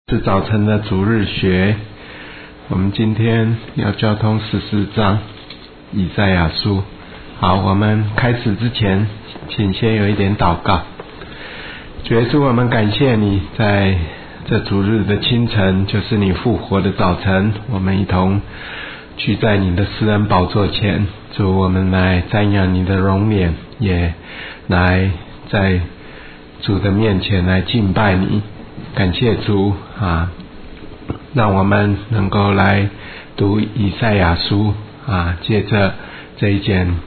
是早晨的主日学，我们今天要交通14章以赛亚书。好，我们开始之前，请先有一点祷告。主耶稣，我们感谢你在这主日的清晨，就是你复活的早晨，我们一同聚在你的施恩宝座前。主，我们来瞻仰你的容脸，也来在主的面前来敬拜你。感谢主啊，让我们能够来读以赛亚书啊，借着这一卷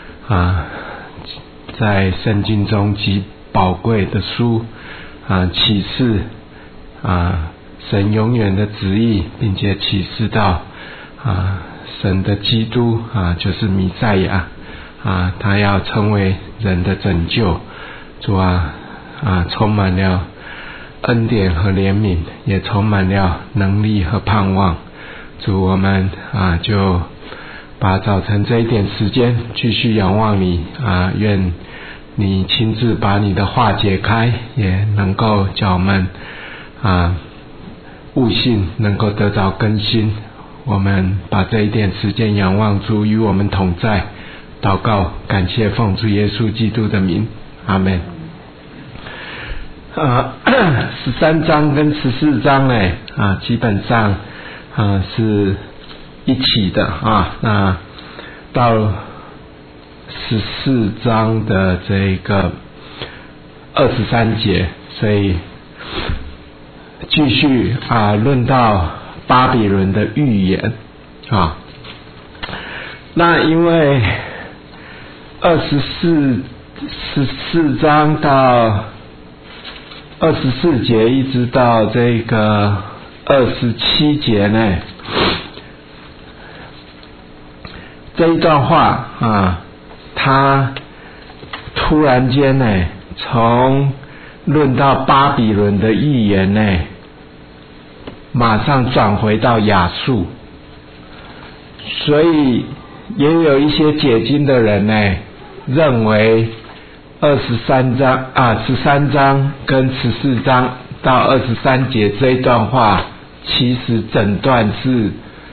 在圣经中极宝贵的书启示神永远的旨意，并且启示到神的基督就是弥赛亚他要成为人的拯救。主充满了恩典和怜悯，也充满了能力和盼望。主，我们就把早晨这一点时间继续仰望你愿你亲自把你的话解开，也能够叫我们悟性能够得到更新。我们把这一点时间仰望主与我们同在，祷告感谢奉主耶稣基督的名，阿们。13章跟14章呢基本上是一起的那到14章的这个23节，所以继续论到巴比伦的预言那因为14章到24节一直到这个27节呢，这一段话他突然间呢从论到巴比伦的预言呢，马上转回到亚述，所以也有一些解经的人呢认为13章跟14章到23节这一段话，其实整段是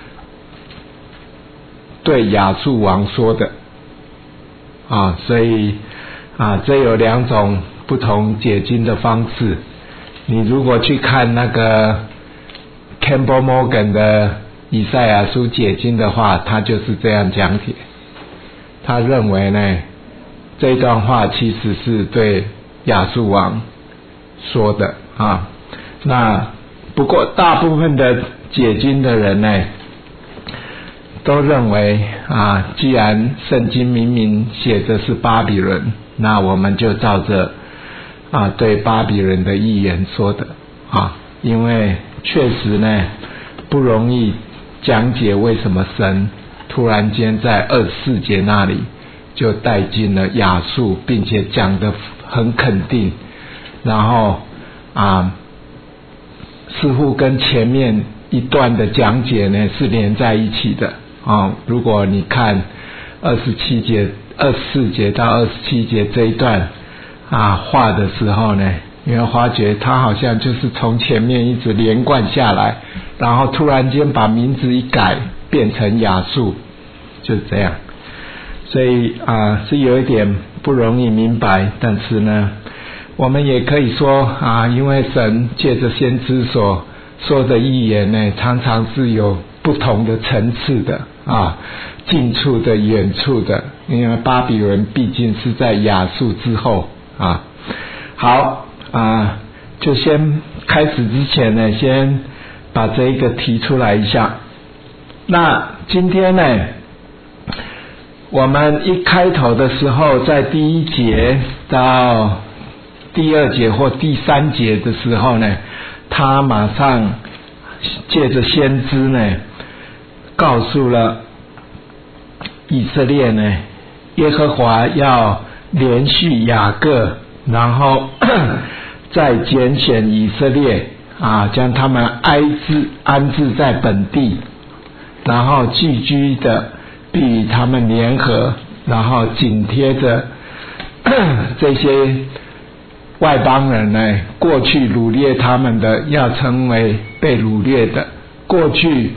对亚述王说的所以这有两种不同解经的方式。你如果去看那个 Campbell Morgan 的以赛亚书解经的话，他就是这样讲解。他认为呢，这一段话其实是对亚述王说的那不过大部分的解经的人呢都认为既然圣经明明写的是巴比伦，那我们就照着对巴比伦的预言说的因为确实呢不容易讲解为什么神突然间在24节那里就带进了亚述，并且讲得很肯定，然后似乎跟前面一段的讲解呢是连在一起的如果你看24节到27节这一段画的时候呢，你会发觉他好像就是从前面一直连贯下来，然后突然间把名字一改变成亚述，就这样。所以是有一点不容易明白，但是呢我们也可以说因为神借着先知所说的预言呢，常常是有不同的层次的近处的远处的，因为巴比伦毕竟是在亚述之后好就先开始之前呢，先把这一个提出来一下。那今天呢我们一开头的时候，在第1节到第2节或第3节的时候呢，他马上借着先知呢告诉了以色列呢，耶和华要连续雅各，然后再拣选以色列将他们安置在本地，然后寄居的必与他们联合，然后紧贴着这些外邦人呢，过去掳掠他们的要成为被掳掠的，过去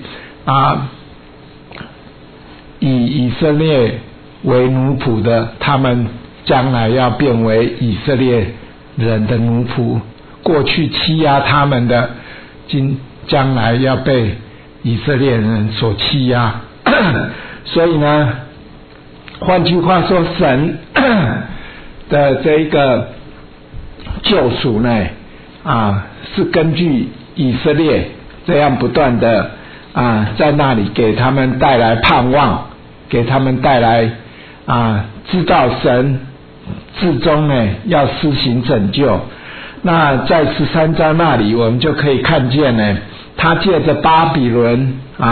以以色列为奴仆的，他们将来要变为以色列人的奴仆，过去欺压他们的，将来要被以色列人所欺压。所以呢，换句话说，神的这一个救赎呢，是根据以色列这样不断的在那里给他们带来盼望，给他们带来知道神至终呢要施行拯救。那在13章那里，我们就可以看见呢，他借着巴比伦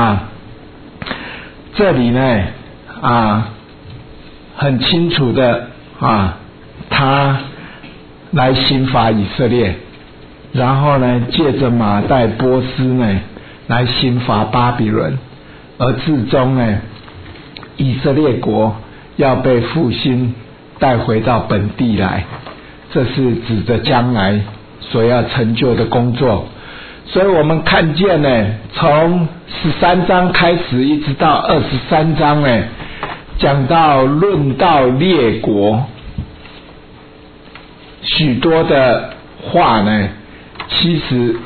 这里呢很清楚的他来刑罚以色列，然后呢借着马代波斯呢来刑罚巴比伦，而至终呢以色列国要被复兴带回到本地来，这是指着将来所要成就的工作。所以我们看见呢，从13章开始一直到23章呢，讲到论到列国，许多的话呢，其实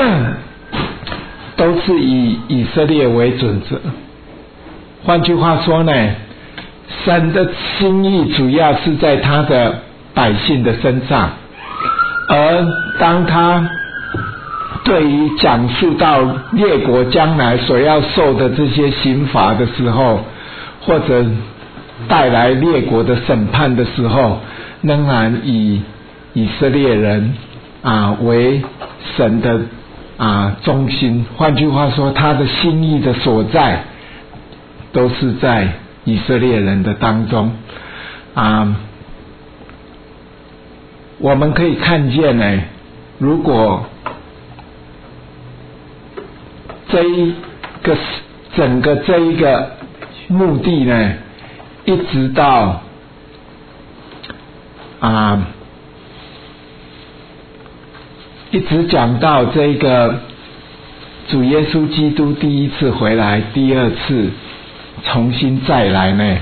都是以以色列为准则。换句话说呢，神的心意主要是在他的百姓的身上，而当他对于讲述到列国将来所要受的这些刑罚的时候，或者带来列国的审判的时候，仍然以以色列人为神的中心。换句话说，他的心意的所在都是在以色列人的当中。我们可以看见呢，如果整个这一个目的呢，一直到一直讲到这个主耶稣基督第一次回来，第二次重新再来呢，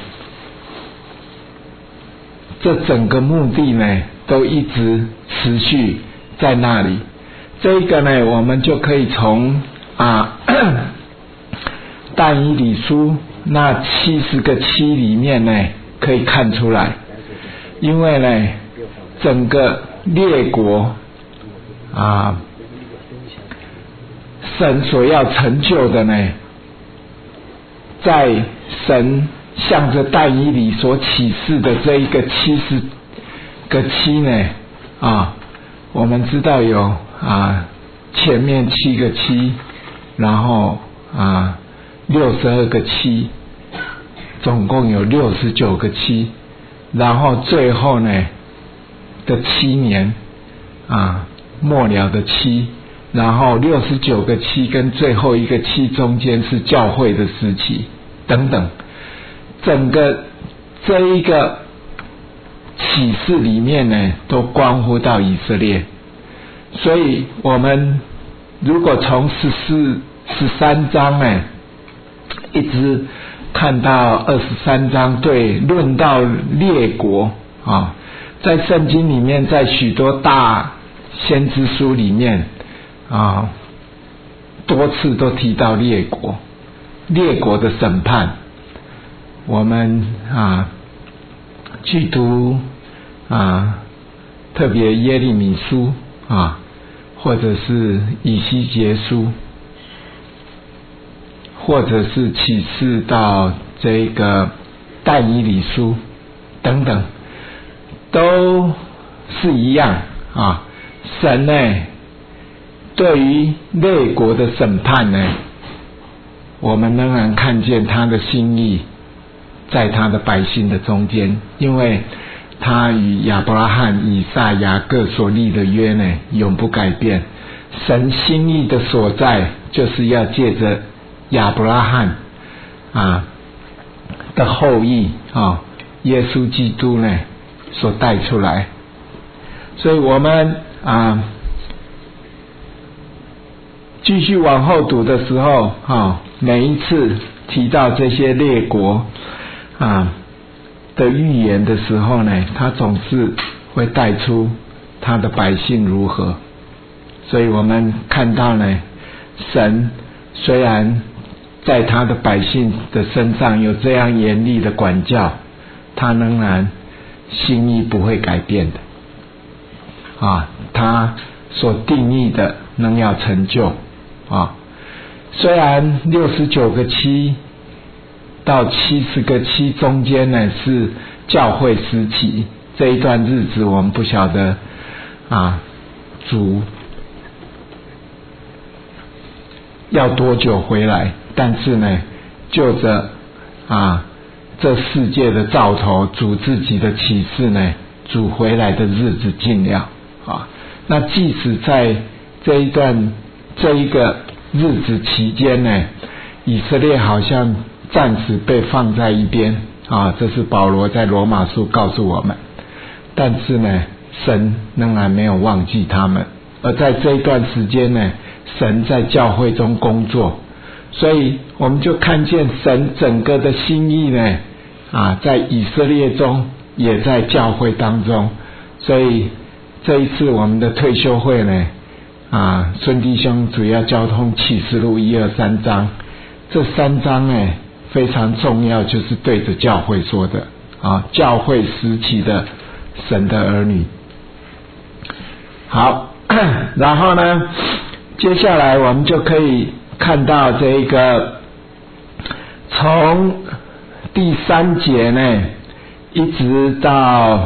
这整个目的呢都一直持续在那里。这个呢，我们就可以从但以理书那70个期里面呢可以看出来。因为呢整个列国神所要成就的呢，在神向着但以理所启示的这一个70个期呢我们知道有前面7个期，然后62个期，总共有69个期，然后最后呢的7年末了的期，然后69个期跟最后一个期中间是教会的时期等等。整个这一个启示里面呢都关乎到以色列。所以我们如果从13章呢一直看到23章，对论到列国在圣经里面，在许多大先知书里面多次都提到列国的审判。我们去读特别耶利米书或者是以西结书，或者是启示到这个但以理书等等，都是一样神呢对于列国的审判呢，我们仍然看见他的心意在他的百姓的中间。因为他与亚伯拉罕、以撒、雅各所立的约呢永不改变。神心意的所在就是要借着亚伯拉罕的后裔耶稣基督呢所带出来。 所以我们继续往后读的时候每一次提到这些列国的预言的时候呢，他总是会带出他的百姓如何。所以我们看到呢，神虽然在他的百姓的身上有这样严厉的管教，他仍然心意不会改变的他所定义的仍要成就虽然69个7到70个7中间呢是教会时期，这一段日子我们不晓得主要多久回来，但是呢就着这世界的兆头，主自己的启示呢，主回来的日子近了那即使在这一个日子期间呢，以色列好像暂时被放在一边这是保罗在罗马书告诉我们，但是呢神仍然没有忘记他们，而在这一段时间呢，神在教会中工作，所以我们就看见神整个的心意呢在以色列中也在教会当中。所以这一次我们的退休会呢孙弟兄主要交通启示录1、2、3章，这3章呢非常重要，就是对着教会说的教会时期的神的儿女。好，然后呢接下来我们就可以看到这个从第3节呢一直到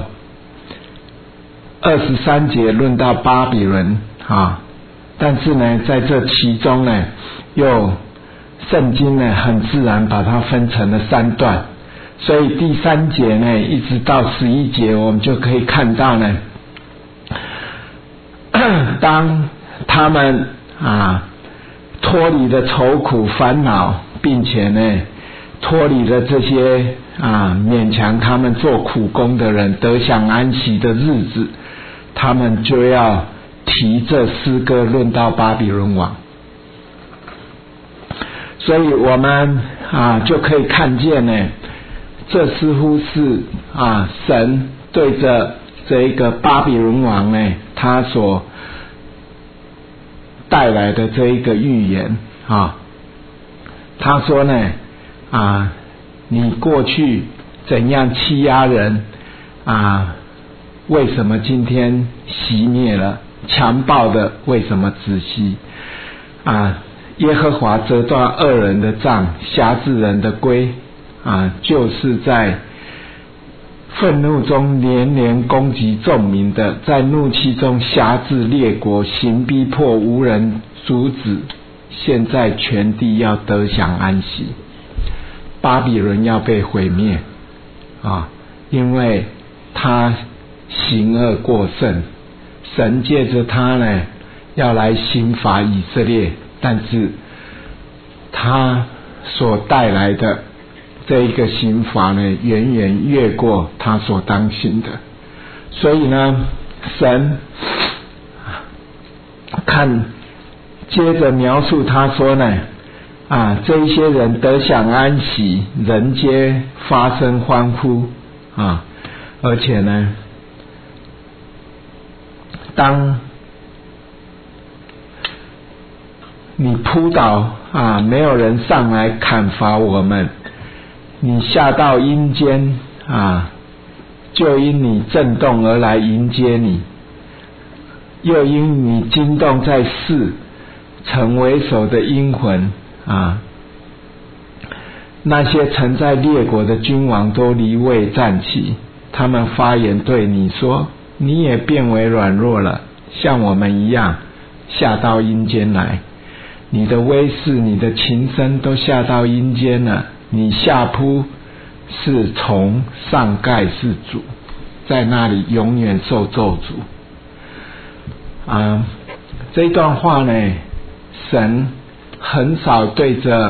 23节论到巴比伦但是呢在这其中呢又圣经呢很自然把它分成了3段，所以第3节呢一直到11节我们就可以看到呢，当他们脱离了愁苦烦恼，并且呢脱离了这些勉强他们做苦工的人得享安息的日子，他们就要提这诗歌论到巴比伦王。所以我们就可以看见呢，这似乎是神对着这一个巴比伦王呢他所带来的这一个预言他说呢你过去怎样欺压人为什么今天熄灭了？强暴的为什么止息？耶和华折断恶人的杖，辖制人的规就是在愤怒中连连攻击众民的，在怒气中辖制列国，行逼迫无人阻止。现在全地要得享安息，巴比伦要被毁灭因为他行恶过甚，神借着他呢要来刑罚以色列，但是他所带来的这一个刑罚呢远远越过他所当行的。所以呢神接着描述他说呢这一些人得享安息，人皆发声欢呼而且呢当你扑倒没有人上来砍伐我们，你下到阴间就因你震动而来迎接你，又因你惊动在世曾为首的阴魂那些曾在列国的君王都离位站起，他们发言对你说，你也变为软弱了，像我们一样下到阴间来，你的威势你的琴声都下到阴间了，你下铺是虫，上盖是主，在那里永远受咒诅这一段话呢神很少对着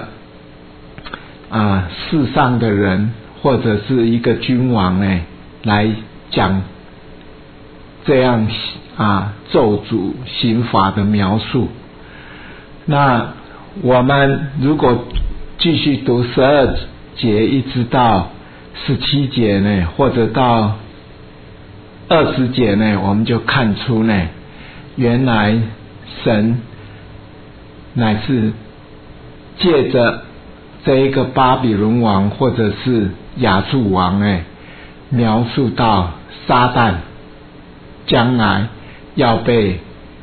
世上的人或者是一个君王呢来讲这样咒诅刑罚的描述。那我们如果继续读12节一直到17节呢，或者到20节呢，我们就看出呢，原来神乃是借着这一个巴比伦王或者是亚述王呢，描述到撒旦将来要被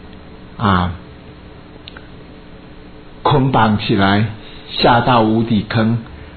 捆绑起来，下到无底坑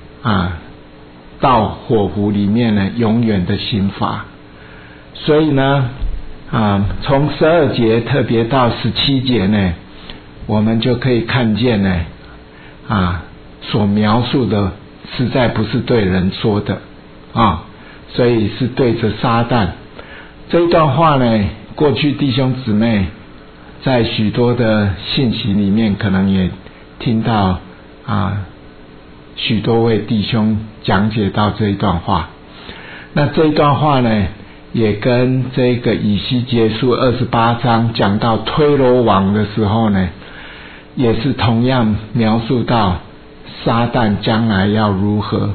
到火湖里面呢，永远的刑罚。所以呢从12节特别到17节呢，我们就可以看见呢所描述的实在不是对人说的所以是对着撒旦。这一段话呢，过去弟兄姊妹在许多的信息里面可能也听到许多位弟兄讲解到这一段话。那这一段话呢，也跟这个以西结书28章讲到推罗王的时候呢，也是同样描述到撒旦将来要如何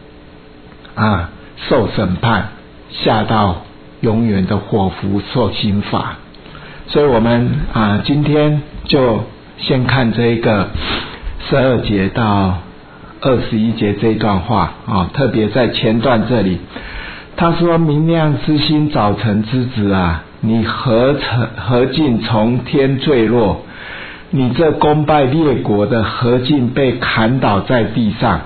受审判，下到永远的火湖受刑罚。所以我们今天就先看这个12节到21节这一段话特别在前段这里，他说：明亮之星，早晨之子你何竟从天坠落？你这攻败列国的，何竟被砍倒在地上？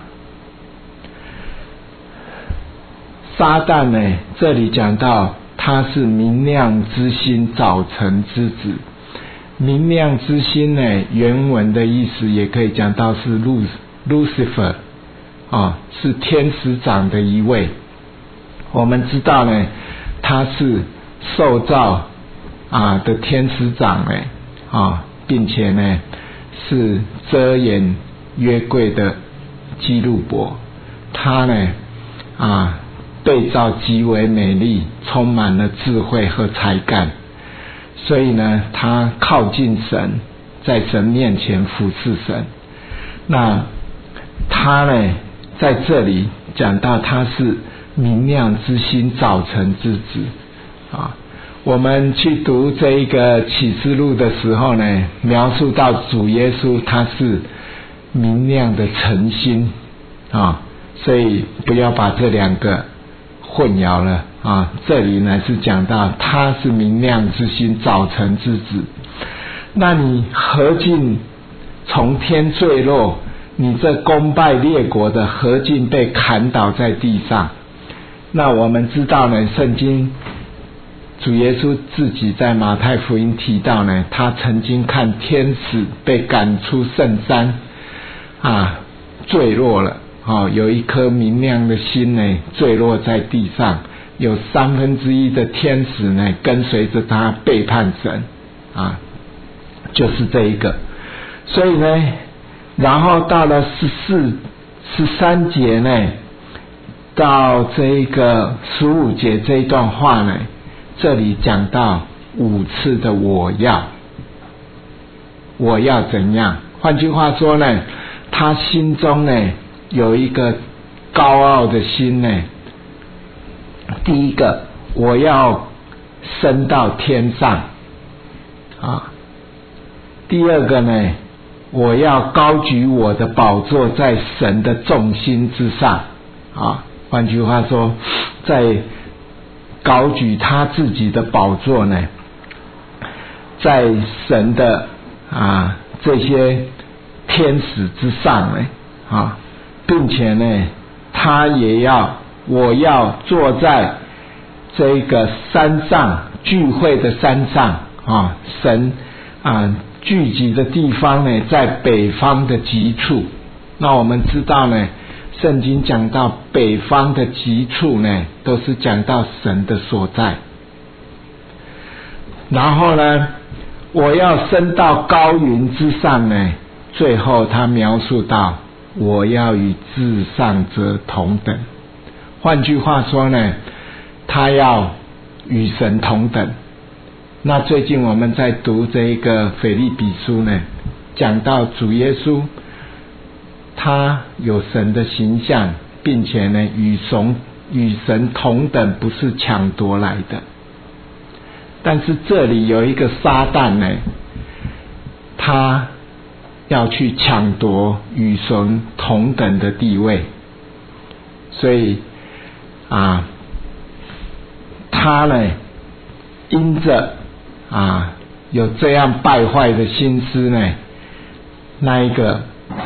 撒旦呢，这里讲到他是明亮之星，早晨之子。明亮之星呢，原文的意思也可以讲到是 Lucifer 是天使长的一位。我们知道呢，他是受造的天使长呢并且呢是遮掩约柜的基路伯。他呢被造极为美丽，充满了智慧和才干，所以呢他靠近神，在神面前服侍神。那他呢在这里讲到他是明亮之星，早晨之子我们去读这一个启示录的时候呢，描述到主耶稣他是明亮的晨星所以不要把这两个混淆了这里呢是讲到他是明亮之星，早晨之子。那你何竟从天坠落？你这攻败列国的，何竟被砍倒在地上？那我们知道呢，圣经主耶稣自己在马太福音提到呢，他曾经看天使被赶出圣山坠落了有一颗明亮的星呢坠落在地上，有1/3的天使呢跟随着他背叛神就是这一个。所以呢，然后到了13节呢到这个15节这一段话呢，这里讲到5次的我要怎样。换句话说呢，他心中呢有一个高傲的心呢。第一个，我要升到天上第二个呢，我要高举我的宝座在神的众星之上换句话说，在高举他自己的宝座呢，在神的这些天使之上呢并且呢我要坐在这个山上，聚会的山上神聚集的地方呢在北方的极处。那我们知道呢，圣经讲到北方的极处呢，都是讲到神的所在。然后呢，我要升到高云之上呢，最后他描述到我要与至上者同等。换句话说呢，他要与神同等那最近我们在读这一个腓立比书呢，讲到主耶稣他有神的形象，并且呢与神同等，不是抢夺来的。但是这里有一个撒旦呢，他要去抢夺与神同等的地位，所以他呢因着有这样败坏的心思呢，那一个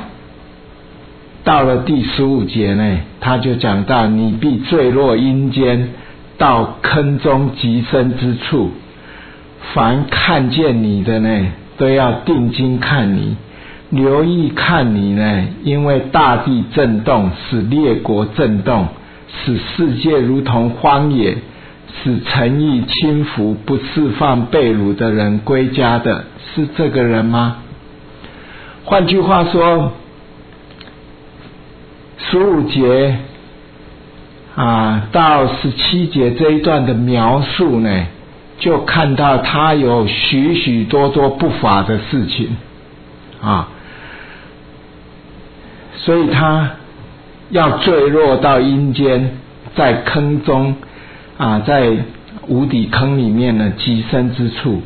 到了第15节呢，他就讲到你必坠落阴间，到坑中极深之处，凡看见你的呢，都要定睛看你，留意看你呢，因为大地震动，使列国震动，使世界如同荒野，使诚意轻浮，不释放被掳的人归家的，是这个人吗？换句话说，15节到17节这一段的描述呢，就看到他有许许多多不法的事情所以他要坠落到阴间，在坑中在无底坑里面呢极深之处，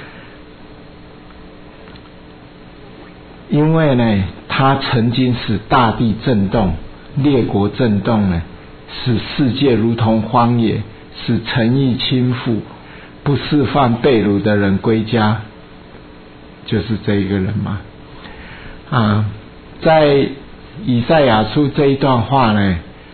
因为呢他曾经使大地震动，列国震动呢，使世界如同荒野，使诚意倾覆，不释放被掳的人归家，就是这一个人嘛。在以赛亚书这一段话呢，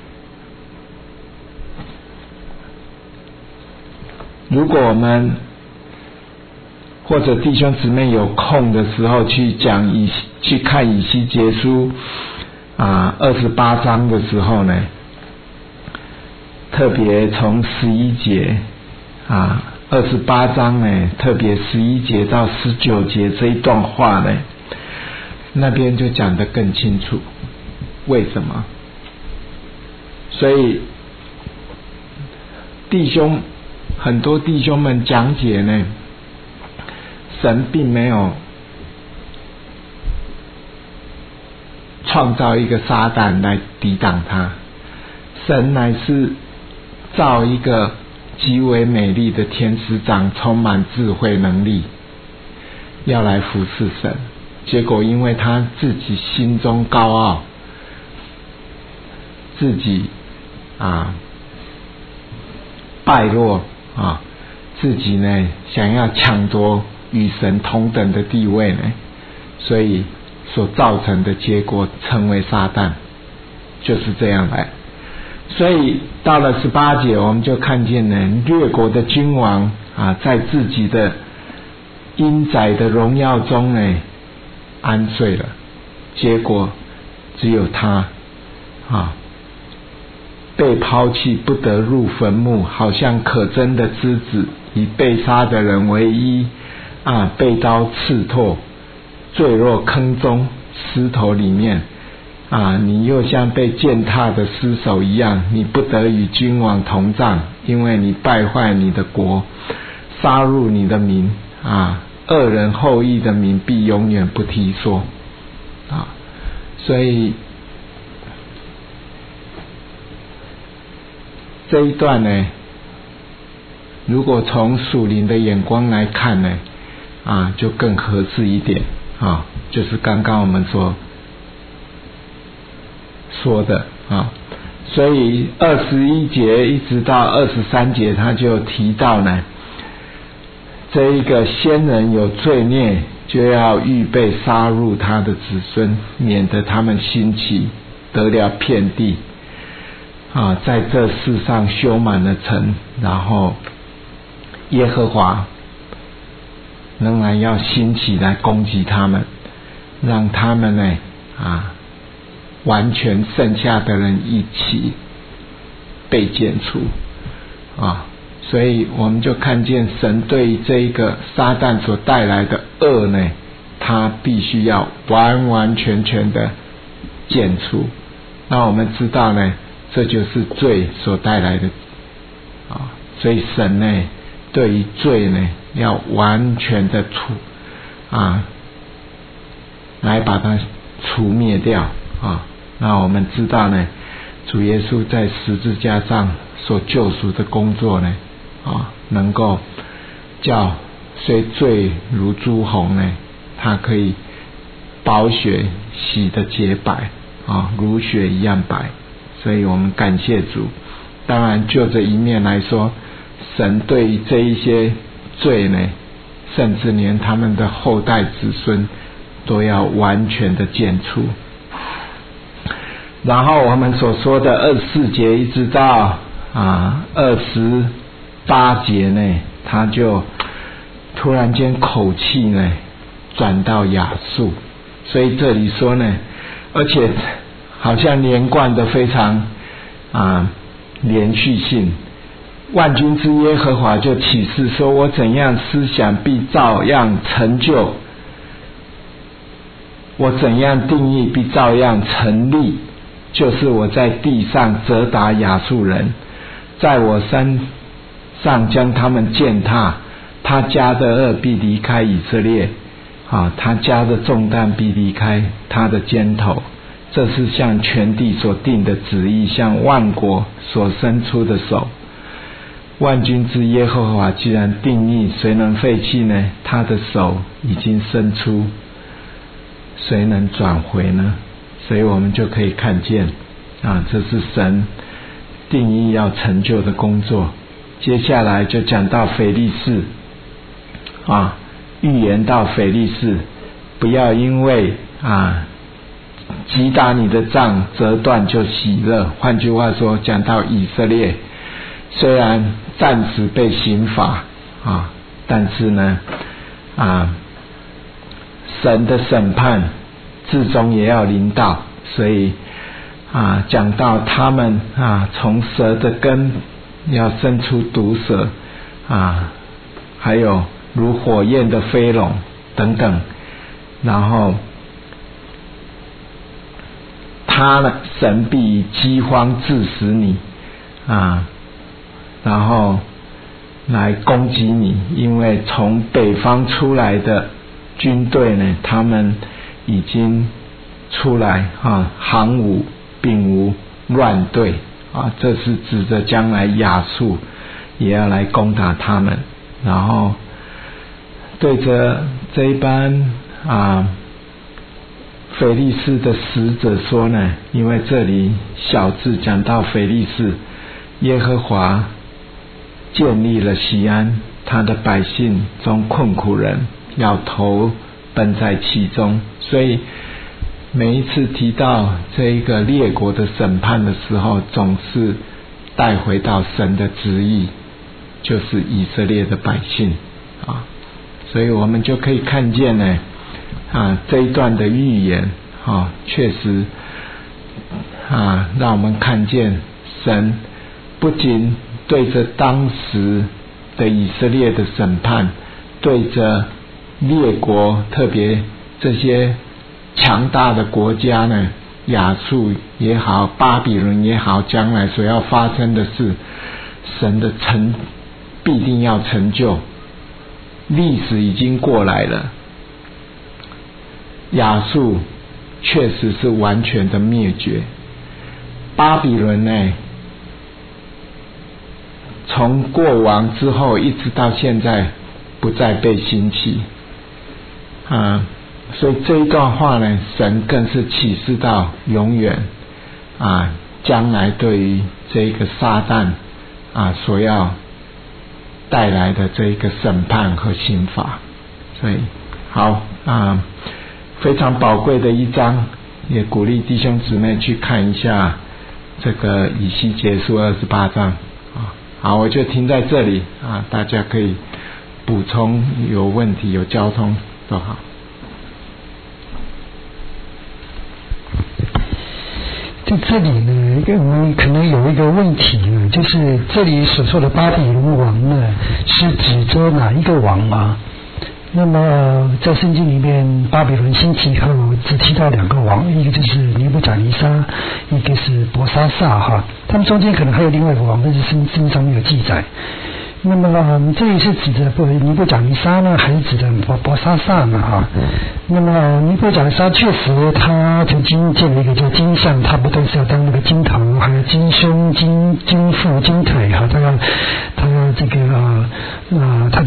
如果我们或者弟兄姊妹有空的时候去看以西结书28章的时候呢，特别从11节28章呢，特别11节到19节这一段话呢，那边就讲得更清楚为什么。所以很多弟兄们讲解呢，神并没有创造一个撒旦来抵挡他，神乃是造一个极为美丽的天使长，充满智慧能力，要来服侍神。结果因为他自己心中高傲，自己败落自己呢想要抢夺与神同等的地位呢，所以所造成的结果称为撒旦，就是这样来。所以到了18节，我们就看见呢，列国的君王在自己的阴宅的荣耀中呢安睡了，结果只有他被抛弃，不得入坟墓，好像可憎的枝子，以被杀的人为衣被刀刺透，坠落坑中石头里面你又像被践踏的尸首一样，你不得与君王同葬，因为你败坏你的国，杀戮你的民恶人后裔的民必永远不提说所以这一段呢，如果从属灵的眼光来看呢就更合适一点就是刚刚我们所说的所以21节一直到23节，他就提到呢，这一个先人有罪孽，就要预备杀戮他的子孙，免得他们兴起得了遍地在这世上修满了城，然后耶和华仍然要兴起来攻击他们，让他们呢完全剩下的人一起被剪除所以我们就看见神对这一个撒旦所带来的恶呢，他必须要完完全全的剪除。那我们知道呢，这就是罪所带来的所以神呢对于罪呢要完全的来把它除灭掉那我们知道呢，主耶稣在十字架上所救赎的工作呢能够叫虽罪如朱红呢，它可以宝血洗得洁白如雪一样白。所以我们感谢主。当然就这一面来说，神对于这一些罪呢，甚至连他们的后代子孙都要完全的剪除。然后我们所说的24节一直到28节呢，他就突然间口气呢转到亚述。所以这里说呢，而且好像连贯的非常连续性。万军之耶和华就启示说，我怎样思想必照样成就，我怎样定义必照样成立，就是我在地上责打亚述人，在我山上将他们践踏，他家的恶必离开以色列他家的重担必离开他的肩头。这是向全地所定的旨意，向万国所伸出的手。万军之耶和华既然定义，谁能废弃呢？他的手已经伸出，谁能转回呢？所以我们就可以看见这是神定义要成就的工作。接下来就讲到腓力士预言到腓力士，不要因为击打你的杖折断就喜乐。换句话说，讲到以色列虽然暂时被刑罚但是呢神的审判至终也要临到。所以讲到他们从蛇的根要生出毒蛇还有如火焰的飞龙等等，然后神必以饥荒致死你然后来攻击你，因为从北方出来的军队呢，他们已经出来行伍并无乱队这是指着将来亚述也要来攻打他们。然后对着这一班腓力士的使者说呢，因为这里小字讲到腓力士，耶和华建立了锡安，他的百姓中困苦人要投奔在其中。所以每一次提到这一个列国的审判的时候，总是带回到神的旨意，就是以色列的百姓所以我们就可以看见呢这一段的预言确实让我们看见神不仅对着当时的以色列的审判，对着列国，特别这些强大的国家呢，亚述也好，巴比伦也好，将来所要发生的事，神的必定要成就。历史已经过来了，亚述确实是完全的灭绝，巴比伦呢，从过往之后一直到现在不再被兴起所以这一段话呢，神更是启示到永远将来对于这个撒旦所要带来的这一个审判和刑罚。所以好非常宝贵的一章，也鼓励弟兄姊妹去看一下这个以西结书28章好，我就停在这里大家可以补充，有问题有交通都好。 在这里呢，我们可能有一个问题呢，就是这里所说的巴比伦王呢，是指着哪一个王吗？那么在圣经里面，巴比伦兴起后只提到两个王，一个就是尼布甲尼撒，一个是伯沙撒他们中间可能还有另外一个王，但是圣经上没有记载。 那么这里是指的尼布甲尼撒呢，还是指的博沙萨呢？那么尼布甲尼撒确实他曾经建了一个叫金像，他不但是要当那个金头，还有金胸、金腹、金腿他要这个他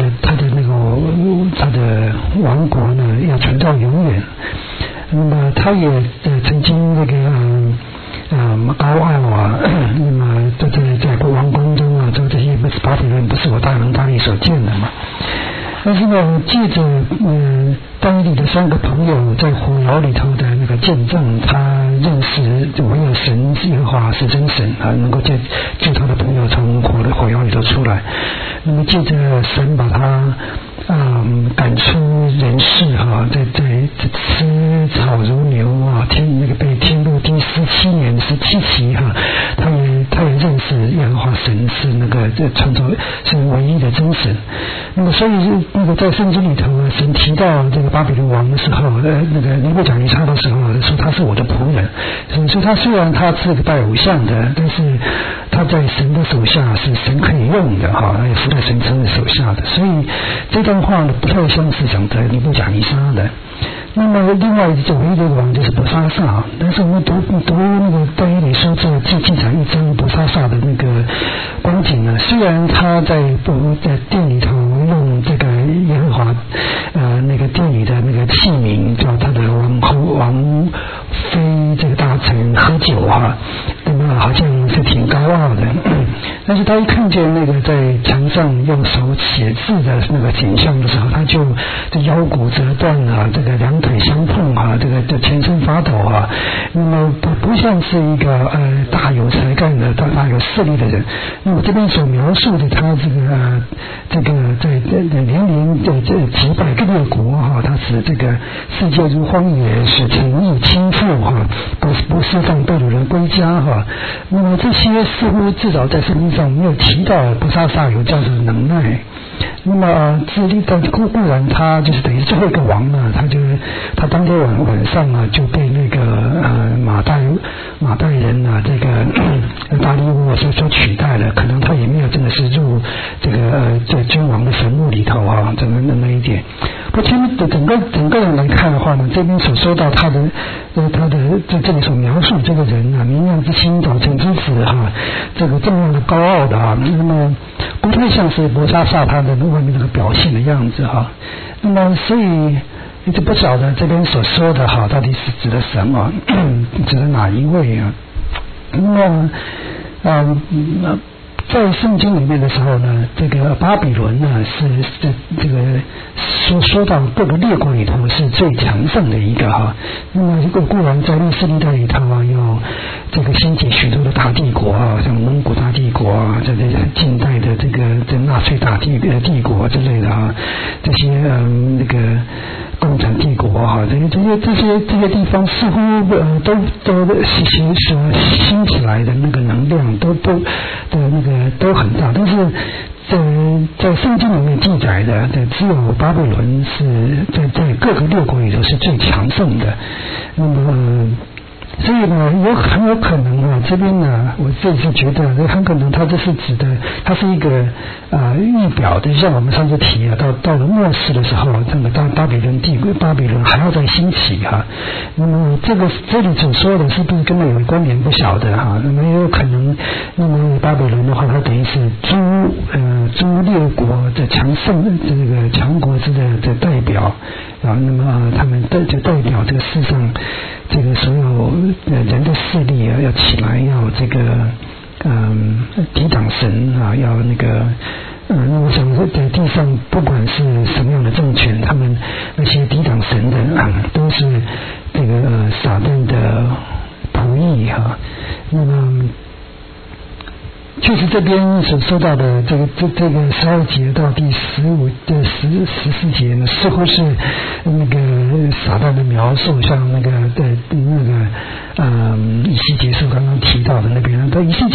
的王国呢要存到永远。那么他也曾经那个高傲那么在王宫中这些巴比伦不是我大能大力所见的嘛。但是呢，借着当地的3个朋友在火窑里头的那个见证，他认识唯有神耶和华是真神能够救他的朋友从火窑里头出来。那么借着神把他赶出人世在吃草如牛被天入第17年17期他也认识耶和华神是那个创造是唯一的真神。那么所以那个在圣经里头神提到这个巴比伦王的时候那个尼布甲尼撒的时候说他是我的仆人，所以他虽然他是个拜偶像的，但是他在神的手下是神可以用的他也服在神的手下的，所以这段话呢不太像是讲的尼布甲尼撒的。那么另外唯一的王就是伯沙撒，但是我们读那个但以理书记载一章伯沙撒的那个光景呢，虽然他在殿里头用这个耶和华那个殿里的那个器皿叫他的王妃这个大臣喝酒那么好像是挺高傲的，但是他一看见那个在墙上用手写字的那个景象的时候，他就腰骨折断这个两腿相碰这个全身发抖那么不像是一个大有才干的大有势力的人。那么这边所描述的他这个在连击败各列国他使这个世界如荒野，使城邑倾覆不释放被掳人归家那么这些似乎至少在圣经上没有提到伯沙撒有这样的能耐。那么但固然他就是等于最后一个王他当天晚上就被那个马代人这个大利乌所取代了，可能他也没有真的是入这个在君王的坟墓里头整个那一点。不过其实整个人来看的话呢，这边所说到他的这里所描述这个人明亮之星早晨之子这个这么样的高傲的那么不太像是伯沙撒他的外面那个表现的样子那么所以一直不晓得这边所说的到底是指的什么，指的哪一位那么在圣经里面的时候呢，这个巴比伦呢是这个说到各个列国里头是最强盛的一个那么固然在历史历代里头有这个兴起许多的大帝国像蒙古大帝国这近代的这纳粹大帝国之类的这些那个共产帝国这些地方似乎都兴起来的那个能量都很大，但是在圣经里面记载的只有巴比伦是在各个列国里头是最强盛的。那么所以呢很有可能这边呢我自己觉得很可能它这是指的它是一个预表的，像我们上次提到了末世的时候这个巴比伦还要再兴起那么这里所说的是不是跟那有关联不晓得那么也有可能那么巴比伦的话它等于是诸列国的强盛这个强国之的代表那么他们就代表这个世上这个所有人的势力要起来，要这个抵挡神要那个那我想在地上不管是什么样的政权，他们那些抵挡神的都是这个撒旦的仆役那么确实这边所说到的这个12节到第15的14节呢，似乎是那个撒旦的描述，像那个以西结书刚刚提到的那边。到以西结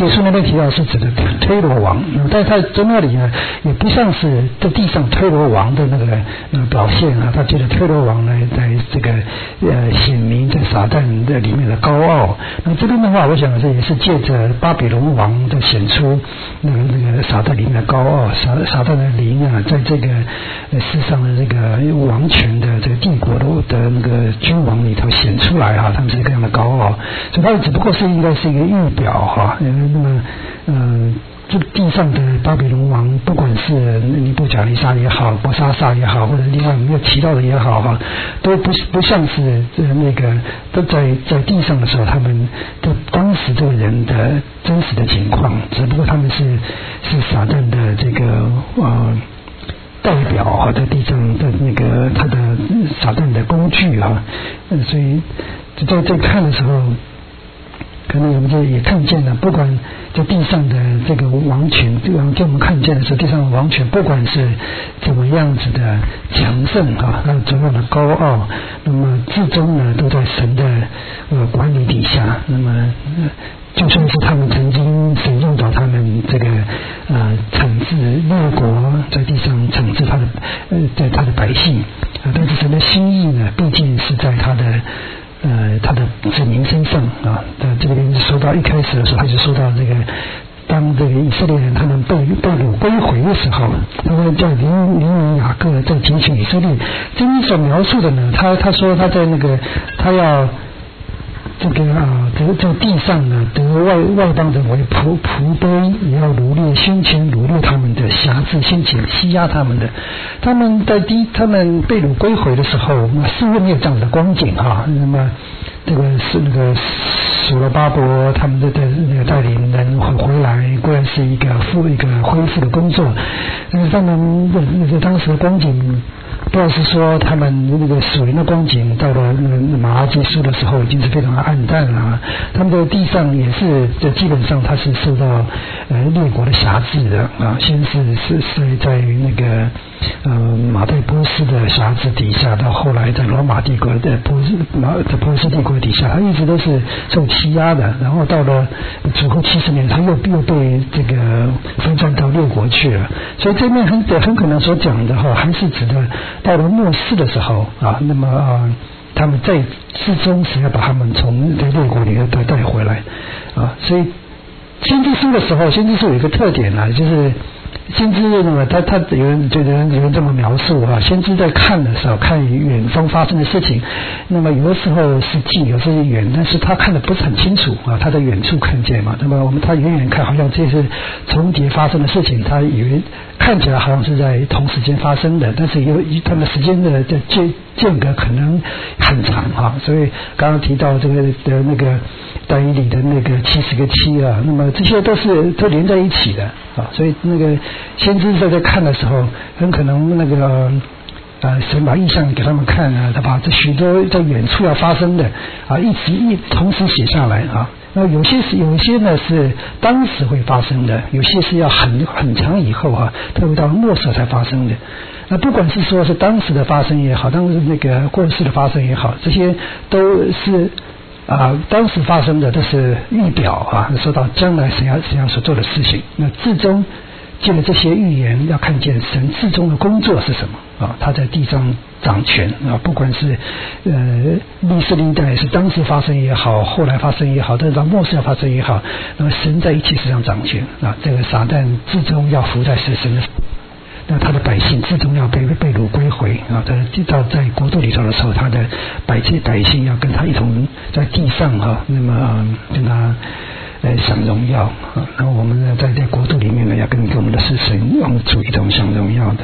所以书那边提到是指的推罗王，但是他在那里呢，也不像是在地上推罗王的那个表现啊，他觉得推罗王呢，在这个显明在撒旦的里面的高傲。那这边的话，我想这也是借着巴比伦王的显出那个撒旦里面的高傲，撒旦的灵啊，在这个世上的这个王权的这个帝国的那个君王里头显出来哈，他们是这样的高傲，所以他只不过是应该是一个预表哈，那么这个地上的巴比伦王，不管是尼布甲尼撒也好，伯沙撒也好，或者另外没有提到的也好哈，都不像是那个都在地上的时候，他们都当时这个人的真实的情况，只不过他们是撒旦的这个代表啊，在地上的那个他的撒旦的工具啊，所以在看的时候。可能我们就也看见了，不管在地上的这个王权，就我们看见的是地上的王权，不管是怎么样子的强盛啊，怎么样的高傲，那么至终呢都在神的管理底下。那么就算是他们曾经神用到他们这个惩治列国，在地上惩治在他的百姓但是神的心意呢，毕竟是在他的子民身上啊，这个边说到一开始的时候，他就说到这个，当这个以色列人他们被掳归回的时候，他们叫尼雅各在警醒以色列。这里所描述的呢，他说他在那个他要这个地上呢，得外邦人为仆卑，也要掳掠先前掳掠他们的辖制，先前欺压他们的。他们被掳归回的时候，似乎没有这样的光景啊。那么这个是那个所罗巴伯他们的那个带领人回来，固然是一个恢复的工作，但是他们那个当时的光景。不要是说他们那个属灵的光景到了那个马拉基书的时候已经是非常的暗淡了，他们的地上也是基本上他是受到列国的辖制的啊，先是在那个马代波斯的辖制底下，到后来在罗马帝国的波斯帝国底下，他一直都是受欺压的，然后到了主后70年，他又被这个分散到列国去了，所以这面很可能所讲的还是指的到了末世的时候啊，那么他们在至终是要把他们从这列国里面带回来啊，所以先知书的时候，先知书有一个特点啊，就是先知呢，他有人这么描述啊，先知在看的时候，看远方发生的事情，那么有的时候是近，有时候是远，但是他看的不是很清楚啊，他在远处看见嘛，那么他远远看好像这是重叠发生的事情，他以为看起来好像是在同时间发生的，但是他们时间的间隔可能很长啊，所以刚刚提到这个的那个但以理的那个70个7啊，那么这些都连在一起的啊，所以那个先知在看的时候，很可能那个神把意象给他们看啊，他把这许多在远处要发生的啊，同时写下来啊。那有些呢是当时会发生的，有些是要很长以后啊，特别到末世才发生的。那不管是说是当时的发生也好，当时那个过世的发生也好，这些都是当时发生的都是预表啊，说到将来神要所做的事情。那至终借了这些预言，要看见神至终的工作是什么啊？他在地上掌权啊，不管是历史历代是当时发生也好，后来发生也好，但是到末世要发生也好，那么神在一切事上掌权啊。这个撒旦至终要服在神的。那他的百姓至终要被掳归回啊！在国度里头的时候，他的百姓要跟他一同在地上那么跟他享荣耀啊！然后我们呢，在国度里面呢，要跟我们的是神用主一同享荣耀的。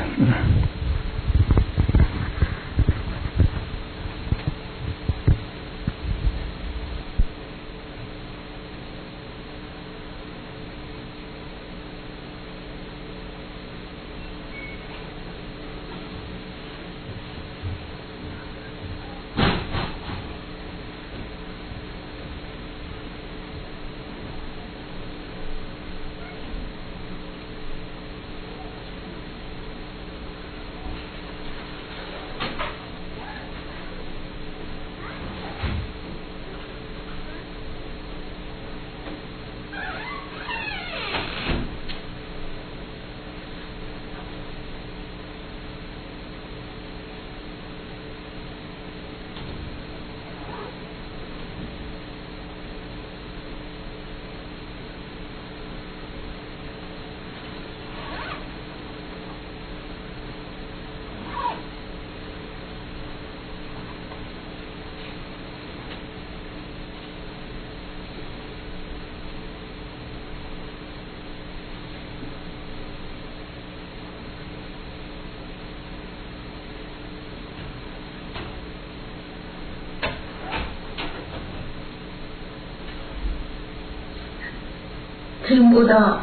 听不到。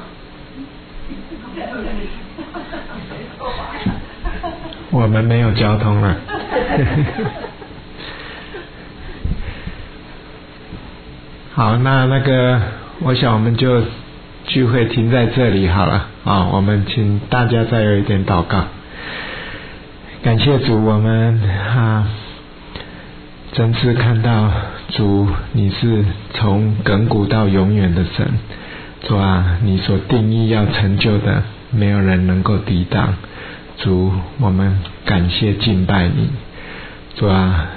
我们没有交通了。好，那个，我想我们就聚会停在这里好了啊。我们请大家再有一点祷告。感谢主，我们真是看到主，你是从亘古到永远的神。主啊，你所定义要成就的，没有人能够抵挡。主，我们感谢敬拜你。主啊，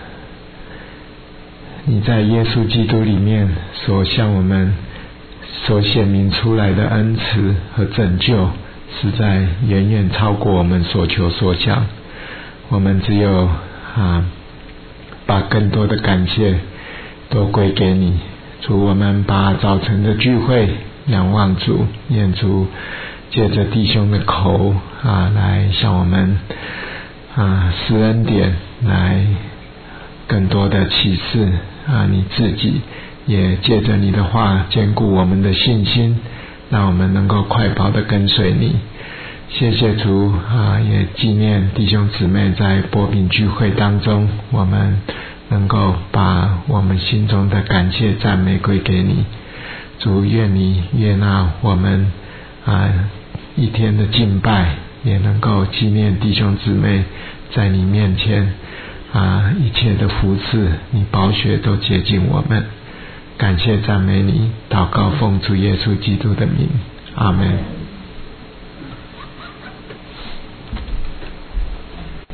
你在耶稣基督里面所向我们所显明出来的恩慈和拯救，实在远远超过我们所求所想。我们只有把更多的感谢都归给你。主，我们把早晨的聚会仰望主，愿主借着弟兄的口来向我们施恩典，来更多的启示你自己，也借着你的话坚固我们的信心，让我们能够快跑的跟随你。谢谢主也纪念弟兄姊妹在波饼聚会当中，我们能够把我们心中的感谢赞美归给你。主，愿你悦纳我们一天的敬拜，也能够纪念弟兄姊妹在你面前一切的服侍，你宝血都洁净我们。感谢赞美你，祷告奉主耶稣基督的名，阿们。